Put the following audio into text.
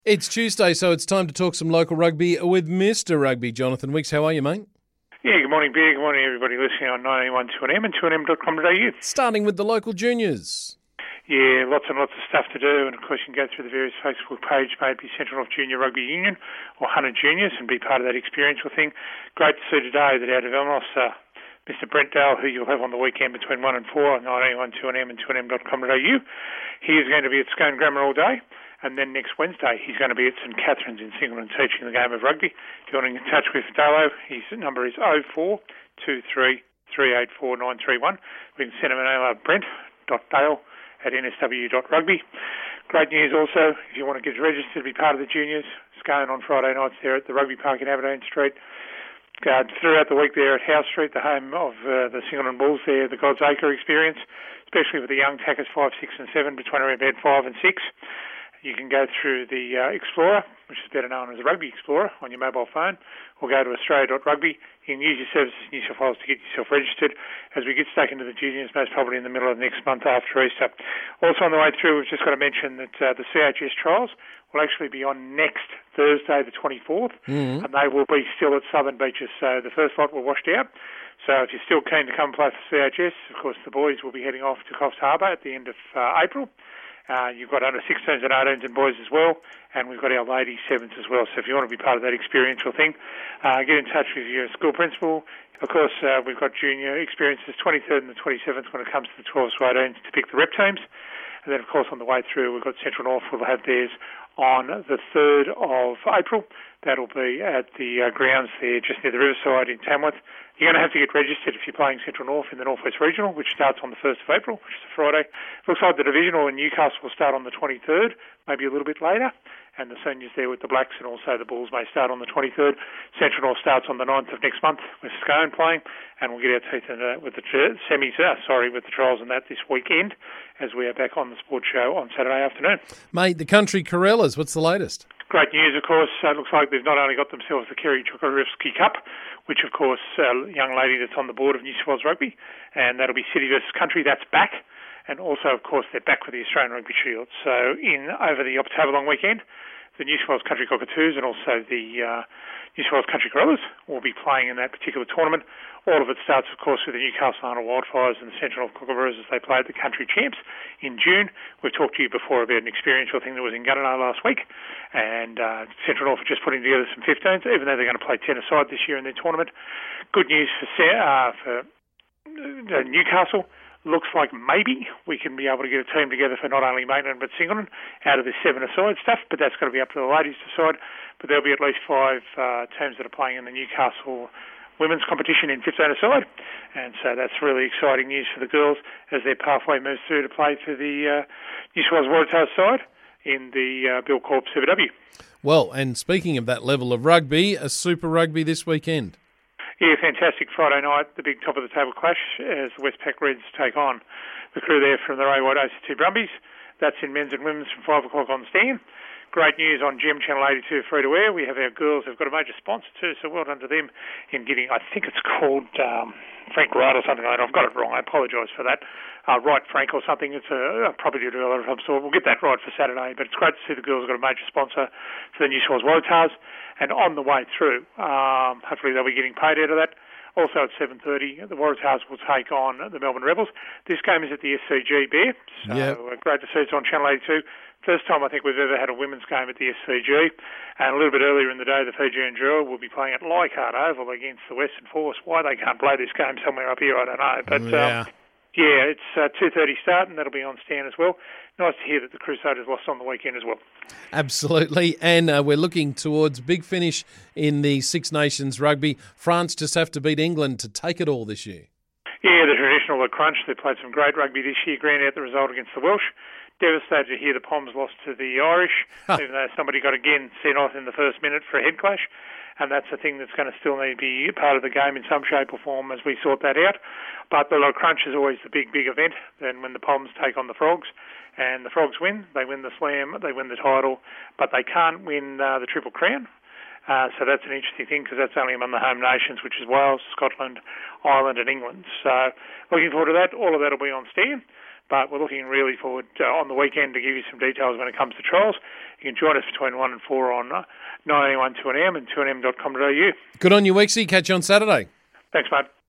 It's Tuesday, so it's time to talk some local rugby with Mr. Rugby. Jonathan Wicks, how are you, mate? Yeah, good morning, Beer. Good morning, everybody listening on 912M and 2nm.com.au. Starting with the local juniors. Yeah, lots and lots of stuff to do, and of course you can go through the various Facebook page, maybe Central North Junior Rugby Union or Hunter Juniors, and be part of that experiential thing. Great to see today that out of Elmos, Mr. Brent Dale, who you'll have on the weekend between 1 and 4 on 912M and 2nm.com.au. He is going to be at Scone Grammar all day. And then next Wednesday, he's going to be at St Catherine's in Singleton teaching the game of rugby. If you want to get in touch with Dalo, his number is 0423 384 931. We can send him an email at brent.dale@nsw.rugby. Great news also, if you want to get registered to be part of the juniors, Scone on Friday nights there at the Rugby Park in Aberdeen Street. Throughout the week there at House Street, the home of the Singleton Bulls there, the God's Acre experience, especially with the young tackers 5, 6 and 7 between around about 5 and 6. You can go through the Explorer, which is better known as the Rugby Explorer, on your mobile phone, or go to australia.rugby. You can use your services in New South Wales to get yourself registered as we get stuck into the juniors, most probably in the middle of next month after Easter. Also on the way through, we've just got to mention that the CHS trials will actually be on next Thursday, the 24th, and they will be still at Southern Beaches. So the first lot were washed out. So if you're still keen to come play for CHS, of course the boys will be heading off to Coffs Harbour at the end of April. You've got under 16s and 18s and boys as well, and we've got our ladies 7s as well. So if you want to be part of that experiential thing, get in touch with your school principal. Of course, we've got junior experiences 23rd and the 27th when it comes to the 12s to 18s to pick the rep teams. And then, of course, on the way through, we've got Central North will have theirs on the 3rd of April. That'll be at the grounds there just near the Riverside in Tamworth. You're going to have to get registered if you're playing Central North in the North West Regional, which starts on the 1st of April, which is a Friday. Looks like the Divisional in Newcastle will start on the 23rd, maybe a little bit later. And the seniors there with the Blacks and also the Bulls may start on the 23rd. Central North starts on the 9th of next month with Scone playing, and we'll get our teeth into that with the with the trials and that this weekend as we are back on the sports show on Saturday afternoon. Mate, the Country Corellas, what's the latest? Great news, of course. It looks like they've not only got themselves the Kerry Chukarivsky Cup, which, of course, a young lady that's on the board of New South Wales Rugby, and that'll be City versus Country. That's back. And also, of course, they're back with the Australian Rugby Shield. So over the October long weekend, the New South Wales Country Cockatoos and also the New South Wales Country Gorillas will be playing in that particular tournament. All of it starts, of course, with the Newcastle Arnold Wildfires and the Central North Kookaburras as they play at the Country Champs in June. We've talked to you before about an experiential thing that was in Gunnedah last week, and Central North are just putting together some 15s, even though they're going to play 10 aside this year in their tournament. Good news for Newcastle. Looks like maybe we can be able to get a team together for not only Maitland but Singleton out of this 7-a-side stuff, but that's going to be up to the ladies to decide. But there'll be at least 5 teams that are playing in the Newcastle women's competition in 15-a-side, and so that's really exciting news for the girls as their pathway moves through to play for the New South Wales Waratahs side in the Bill Corp Super W. Well, and speaking of that level of rugby, a Super Rugby this weekend. Yeah, fantastic Friday night, the big top-of-the-table clash as the Westpac Reds take on the crew there from the Ray White ACT Brumbies. That's in men's and women's from 5 o'clock on Stan. Great news on Gem Channel 82 free to air. We have our girls who've got a major sponsor too, so well done to them in getting, I think it's called Frank Wright or something like that. I've got it wrong, I apologise for that. Wright Frank or something. It's a property developer of some sort. We'll get that right for Saturday, but it's great to see the girls have got a major sponsor for the New South Wales Waratahs. And on the way through, hopefully they'll be getting paid out of that. Also at 7:30, the Waratahs will take on the Melbourne Rebels. This game is at the SCG, Bear, so great to see it's on Channel 82. First time I think we've ever had a women's game at the SCG. And a little bit earlier in the day, the Fijian Drua will be playing at Leichhardt Oval against the Western Force. Why they can't play this game somewhere up here, I don't know. But yeah, it's 2:30 start, and that'll be on Stan as well. Nice to hear that the Crusaders lost on the weekend as well. Absolutely, and we're looking towards big finish in the Six Nations rugby. France just have to beat England to take it all this year. Yeah, the traditional crunch. They played some great rugby this year, ground out the result against the Welsh. Devastated to hear the Poms lost to the Irish, even though somebody got again sent off in the first minute for a head clash. And that's a thing that's going to still need to be part of the game in some shape or form as we sort that out. But the crunch is always the big event. Then when the Poms take on the Frogs, and the Frogs win, they win the Slam, they win the title, but they can't win the Triple Crown. So that's an interesting thing because that's only among the home nations, which is Wales, Scotland, Ireland and England. So looking forward to that. All of that will be on Stan. But we're looking really forward on the weekend to give you some details when it comes to trials. You can join us between 1 and 4 on 9am 2am and 2am.com.au. Good on you, Wexy. Catch you on Saturday. Thanks, mate.